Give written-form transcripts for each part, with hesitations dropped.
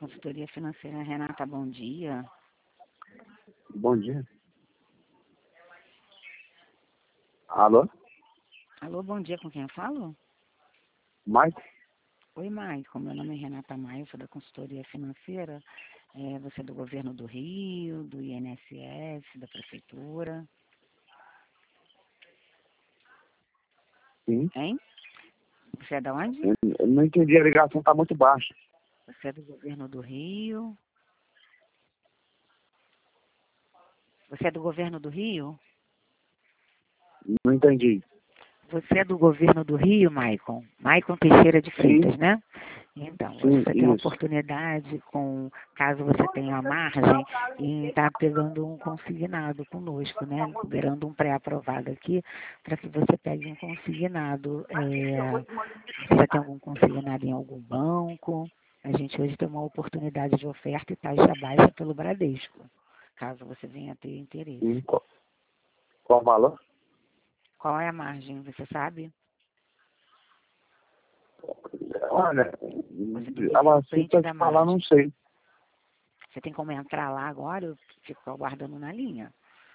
consultoria financeira. Renata, bom dia. Bom dia. Alô? Alô, bom dia, com quem eu falo? Mike? Oi, Maicon, meu nome é Renata Maia, sou da consultoria financeira. Você é do governo do Rio, do INSS, da prefeitura. Sim. Hein? Você é da onde? Eu não entendi, a ligação está muito baixa. Você é do governo do Rio. Você é do governo do Rio? Não entendi. Você é do governo do Rio, Maicon? Maicon Teixeira de Freitas, Sim. né? Então, Sim, você tem a isso. oportunidade, caso você tenha a margem, em estar pegando um consignado conosco, né? Liberando um pré-aprovado aqui, para que você pegue um consignado. Você tem algum consignado em algum banco? A gente hoje tem uma oportunidade de oferta e taxa baixa pelo Bradesco, caso você venha ter interesse. Sim. Qual o valor? Qual é a margem, você sabe? Olha, Você tem que ela ver o print para da te falar, margem. não sei. Você tem como entrar lá agora? Eu fico aguardando na linha.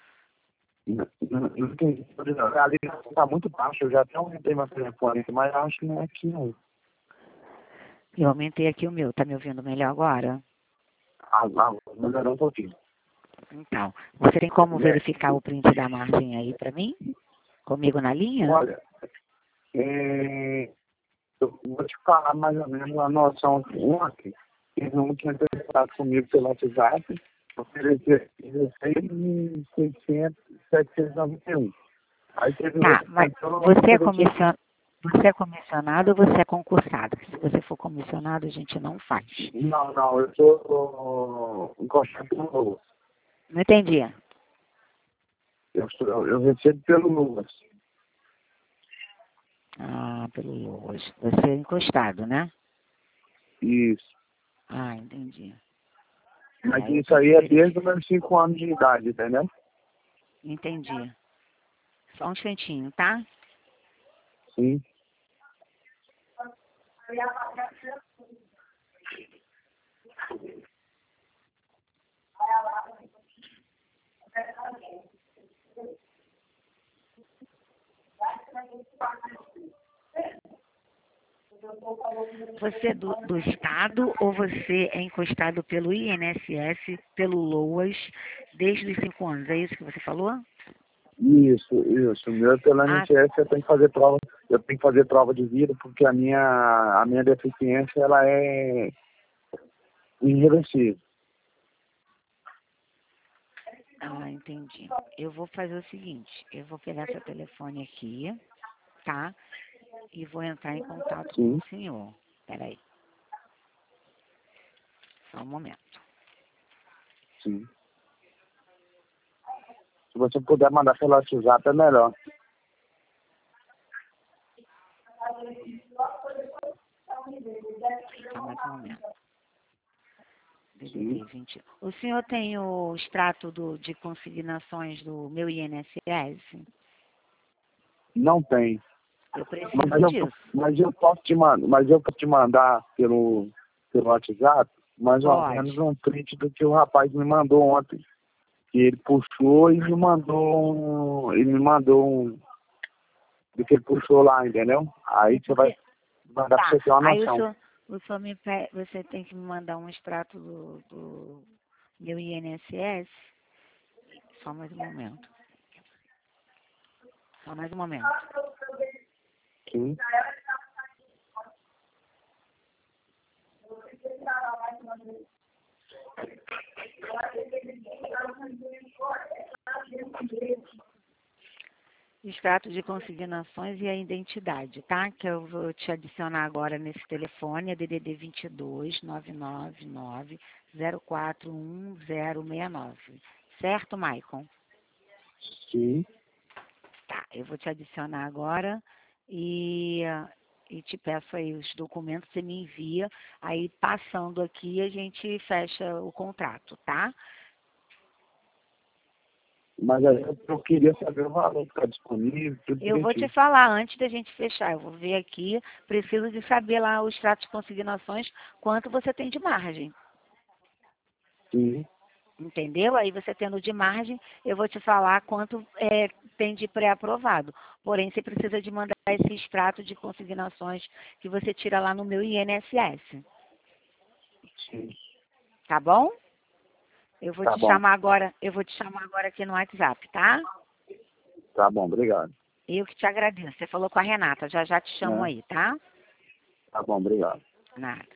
Não entendi. A ligação está muito baixa, eu já até aumentei meu telefone aqui, mas acho que não é aqui não. Eu aumentei aqui o meu. Tá me ouvindo melhor agora? Melhorou um pouquinho. Então, você tem como É. verificar o print da margem aí para mim? Comigo na linha? Olha, eu vou te falar mais ou menos a noção que ontem, eles não tinham contato comigo pelo WhatsApp, oferecer 16.600.791. Aí teve Tá, outro mas cantor, você é ofereceu. você é comissionado ou você é concursado? Se você for comissionado, a gente não faz. Não, eu sou encostado pelo Lula. Não entendi. Eu recebo pelo Lula. Ah, pelo Loas. Você é encostado, né? Isso. Ah, entendi. Mas Eu isso tenho aí que é verificar. desde os meus 5 anos de idade, entendeu? Entendi. Só um instantinho, tá? Sim. Você é do Estado ou você é encostado pelo INSS, pelo LOAS, desde os 5 anos? É isso que você falou? Isso. O meu é pela Ah, INSS, eu tenho que fazer prova de vida porque a minha deficiência ela é irreversível. entendi. Eu vou fazer o seguinte, eu vou pegar seu telefone aqui, tá? E vou entrar em contato com Sim, o senhor. Peraí, só um momento. sim. Se você puder mandar pelo WhatsApp é melhor. Só mais um momento. Sim. DDD 20. O senhor tem o extrato de consignações do meu INSS? Não tem. Eu preciso disso. Mas eu posso te mandar pelo WhatsApp mais ou menos Pode. um print do que o rapaz me mandou ontem. Que ele puxou e me mandou do que ele puxou lá, entendeu? Aí você vai mandar pra Tá. você ter uma Aí noção. você tem que me mandar um extrato do meu INSS. Só mais um momento. Só mais um momento. Sim. Extrato de consignações e a identidade, tá? Que eu vou te adicionar agora nesse telefone, é DDD 22 999 0411069. Certo, Maicon? Sim. Tá, eu vou te adicionar agora e te peço aí os documentos, você me envia, aí passando aqui a gente fecha o contrato, tá? Mas aí eu queria saber o valor que está disponível, tudo Eu vou te direitinho. falar antes da gente fechar, eu vou ver aqui, preciso de saber lá o extrato de consignações, quanto você tem de margem. Sim. Entendeu? Aí você tendo de margem, eu vou te falar quanto tem de pré-aprovado. Porém, você precisa de mandar esse extrato de consignações que você tira lá no meu INSS. Sim. Tá bom? Eu vou Tá te bom. chamar agora, eu vou te chamar agora aqui no WhatsApp, tá? Tá bom, obrigado. Eu que te agradeço. Você falou com a Renata, já já te chamo É, aí, tá? tá bom, obrigado. Nada.